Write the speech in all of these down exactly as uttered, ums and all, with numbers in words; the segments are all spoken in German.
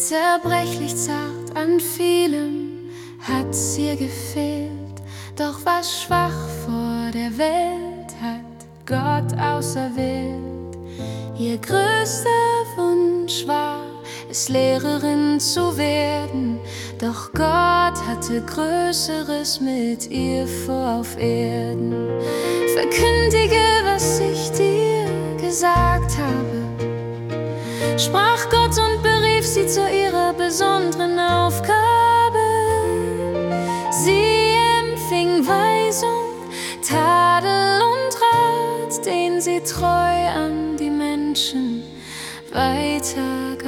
Zerbrechlich zart, an vielem hat's ihr gefehlt, doch was schwach vor der Welt hat Gott auserwählt. Ihr größter Wunsch war es, Lehrerin zu werden, doch Gott hatte Größeres mit ihr vor auf Erden. Verkündige, was ich dir gesagt habe, sprach Gott und berief sie zu ihrer besonderen Aufgabe. Sie empfing Weisung, Tadel und Rat, den sie treu an die Menschen weitergab.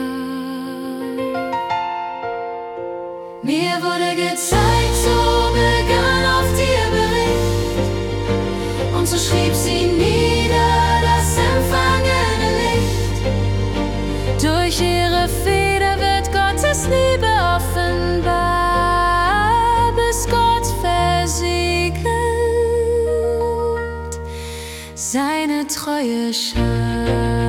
Mir wurde gezeigt, so begann oft ihr Bericht, und so schrieb sie nieder das empfangene Licht. Durch ihre Feder wird Gottes Liebe offenbar, bis Gott versiegelt seine treue Schar.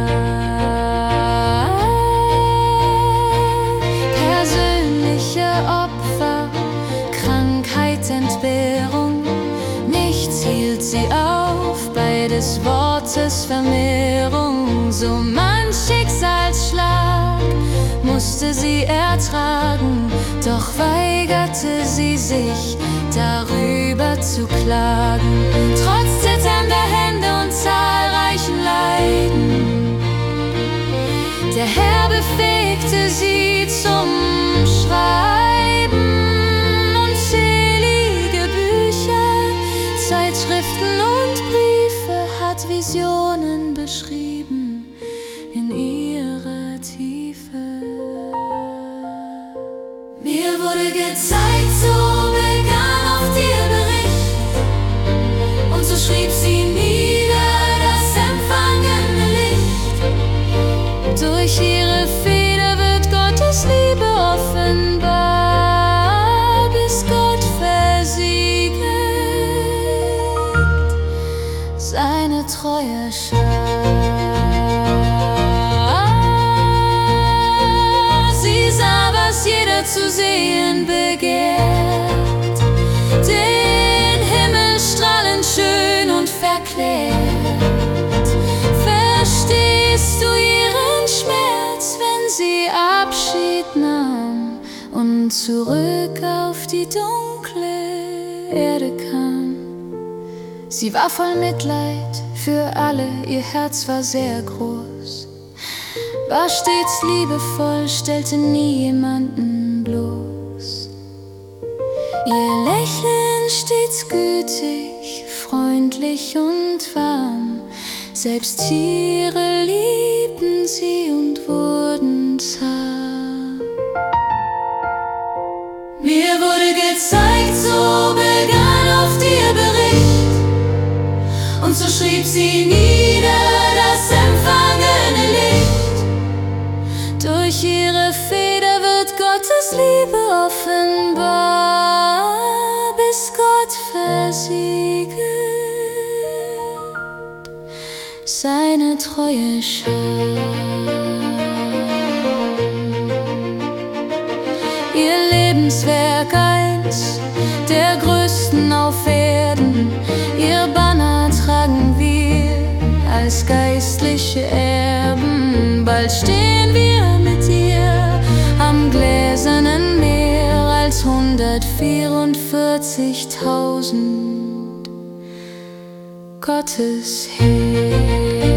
Persönliche Opfer, Krankheit, Entbehrung, nichts hielt sie auf bei des Wortes Vermehrung. So manch Schicksalsschlag musste sie ertragen, doch weigerte sie sich, darüber zu klagen. Trotz zitternder Hände und zahlreichen Leiden, der Herr befähigte sie zum Schreiben. Unzählige Bücher, Zeitschriften und Briefe hat Visionen beschrieben in ihrer Tiefe. Mir wurde gezeigt, so begann oft ihr Bericht, und so schrieb sie nieder das empfangene Licht. Durch ihre Feder wird Gottes Liebe offenbar, bis Gott versiegelt seine treue Schar. Sie sah, was jeder zu sehen begehrt, den Himmel strahlend schön und verklärt. Verstehst du ihren Schmerz, wenn sie Abschied nahm und zurück auf die dunkle Erde kam? Sie war voll Mitleid für alle, ihr Herz war sehr groß, war stets liebevoll, stellte nie jemanden bloß. Ihr Lächeln stets gütig, freundlich und warm, selbst Tiere liebten sie und wurden zahm. Mir wurde gezeigt, so begann oft ihr Bericht, und so schrieb sie nieder das empfangene Licht. Durch ihre Feder wird Gottes Liebe offenbar, bis Gott versiegelt seine treue Schar. Ihr Lebenswerk eins der größten auf Erden, ihr Banner tragen wir als geistliche Erben. Bald stehen wir mit ihr am gläsernen Meer als hundertvierundvierzigtausend Gottes Heer.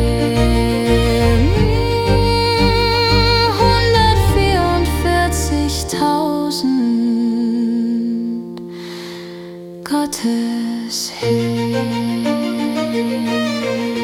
hundertvierundvierzigtausend Gottes Heer.